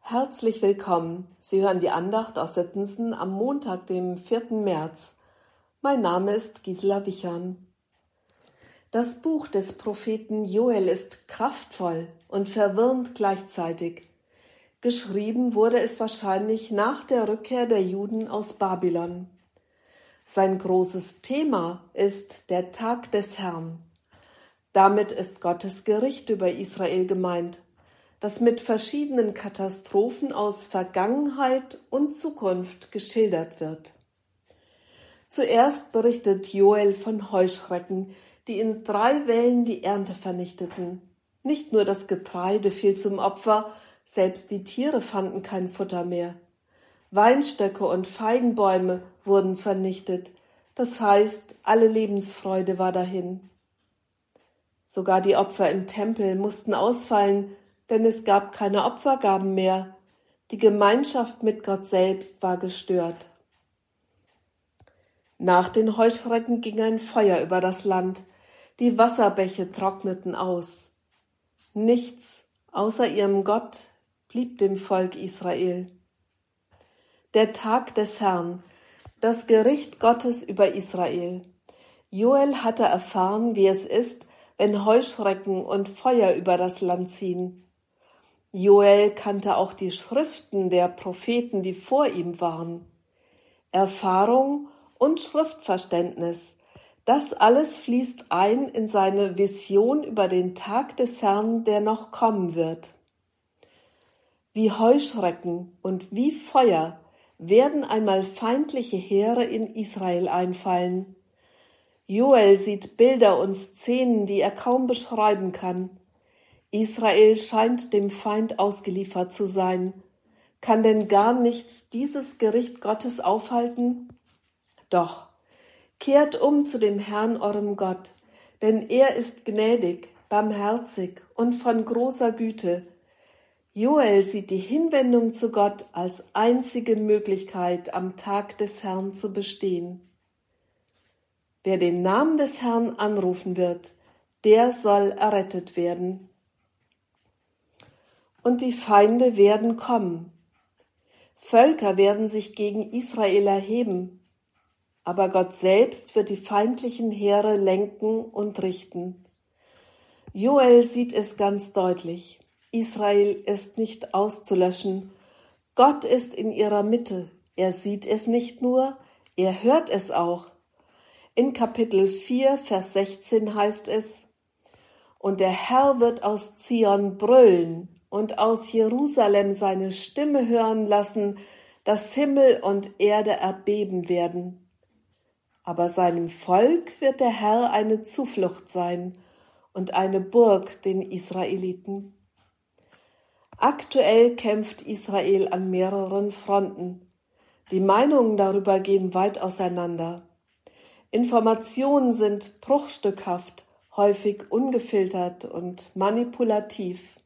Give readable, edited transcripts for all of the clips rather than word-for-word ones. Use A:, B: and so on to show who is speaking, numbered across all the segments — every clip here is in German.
A: Herzlich willkommen. Sie hören die Andacht aus Sittensen am Montag, dem 4. März. Mein Name ist Gisela Wichern. Das Buch des Propheten Joel ist kraftvoll und verwirrend gleichzeitig. Geschrieben wurde es wahrscheinlich nach der Rückkehr der Juden aus Babylon. Sein großes Thema ist der Tag des Herrn. Damit ist Gottes Gericht über Israel gemeint, das mit verschiedenen Katastrophen aus Vergangenheit und Zukunft geschildert wird. Zuerst berichtet Joel von Heuschrecken, die in 3 Wellen die Ernte vernichteten. Nicht nur das Getreide fiel zum Opfer, selbst die Tiere fanden kein Futter mehr. Weinstöcke und Feigenbäume wurden vernichtet, das heißt, alle Lebensfreude war dahin. Sogar die Opfer im Tempel mussten ausfallen, denn es gab keine Opfergaben mehr. Die Gemeinschaft mit Gott selbst war gestört. Nach den Heuschrecken ging ein Feuer über das Land. Die Wasserbäche trockneten aus. Nichts außer ihrem Gott blieb dem Volk Israel. Der Tag des Herrn, das Gericht Gottes über Israel. Joel hatte erfahren, wie es ist, wenn Heuschrecken und Feuer über das Land ziehen. Joel kannte auch die Schriften der Propheten, die vor ihm waren. Erfahrung und Schriftverständnis, das alles fließt ein in seine Vision über den Tag des Herrn, der noch kommen wird. Wie Heuschrecken und wie Feuer werden einmal feindliche Heere in Israel einfallen. Joel sieht Bilder und Szenen, die er kaum beschreiben kann. Israel scheint dem Feind ausgeliefert zu sein. Kann denn gar nichts dieses Gericht Gottes aufhalten? Doch, kehrt um zu dem Herrn eurem Gott, denn er ist gnädig, barmherzig und von großer Güte. Joel sieht die Hinwendung zu Gott als einzige Möglichkeit, am Tag des Herrn zu bestehen. Wer den Namen des Herrn anrufen wird, der soll errettet werden. Und die Feinde werden kommen. Völker werden sich gegen Israel erheben, aber Gott selbst wird die feindlichen Heere lenken und richten. Joel sieht es ganz deutlich. Israel ist nicht auszulöschen. Gott ist in ihrer Mitte. Er sieht es nicht nur, er hört es auch. In Kapitel 4, Vers 16 heißt es: Und der Herr wird aus Zion brüllen und aus Jerusalem seine Stimme hören lassen, dass Himmel und Erde erbeben werden. Aber seinem Volk wird der Herr eine Zuflucht sein und eine Burg den Israeliten. Aktuell kämpft Israel an mehreren Fronten. Die Meinungen darüber gehen weit auseinander. Informationen sind bruchstückhaft, häufig ungefiltert und manipulativ.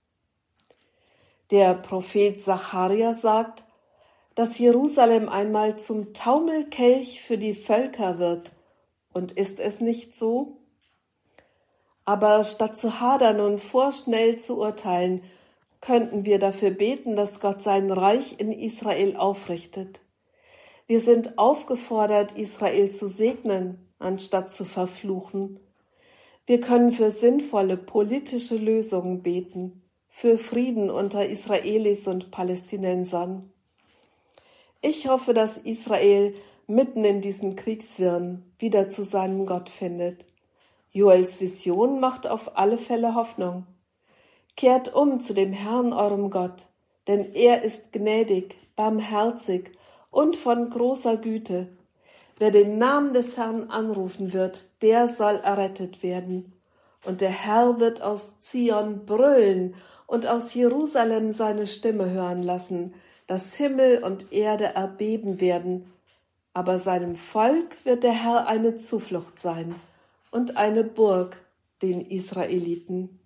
A: Der Prophet Sacharja sagt, dass Jerusalem einmal zum Taumelkelch für die Völker wird. Und ist es nicht so? Aber statt zu hadern und vorschnell zu urteilen, könnten wir dafür beten, dass Gott sein Reich in Israel aufrichtet. Wir sind aufgefordert, Israel zu segnen, anstatt zu verfluchen. Wir können für sinnvolle politische Lösungen beten, für Frieden unter Israelis und Palästinensern. Ich hoffe, dass Israel mitten in diesen Kriegswirren wieder zu seinem Gott findet. Joels Vision macht auf alle Fälle Hoffnung. Kehrt um zu dem Herrn eurem Gott, denn er ist gnädig, barmherzig und von großer Güte. Wer den Namen des Herrn anrufen wird, der soll errettet werden. Und der Herr wird aus Zion brüllen und aus Jerusalem seine Stimme hören lassen, dass Himmel und Erde erbeben werden. Aber seinem Volk wird der Herr eine Zuflucht sein und eine Burg den Israeliten.